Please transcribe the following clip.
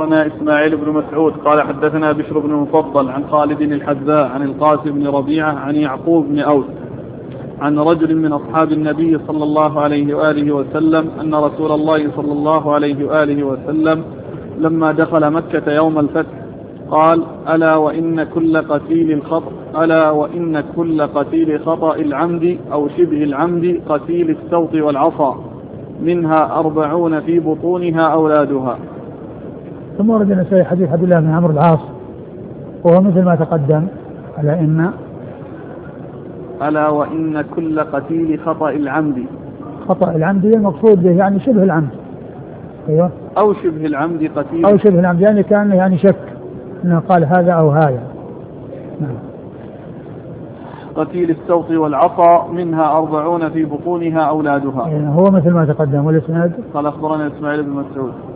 أخبرنا إسماعيل بن مسعود قال حدثنا بشر بن مفضل عن خالد الحذاء عن القاسم بن ربيعة عن يعقوب بن أوس عن رجل من أصحاب النبي صلى الله عليه وآله وسلم أن رسول الله صلى الله عليه وآله وسلم لما دخل مكة يوم الفتح قال: ألا وإن كل قتيل خطأ العمد أو شبه العمد قتيل السوط والعصا منها 40 في بطونها أولادها. ثم ورد النسائي حديث عبد الله بن عمرو العاص وهو مثل ما تقدم. ألا وإن كل قتيل خطأ العمد المقصود به يعني شبه العمد. أيوة. أو شبه العمد قتيل، أو شبه العمد يعني كان يعني شك أنه قال هذا أو هذا. نعم. قتيل السوط والعصا منها 40 في بطونها أولادها. يعني هو مثل ما تقدم. والإسناد قال أخبرنا إسماعيل بن مسعود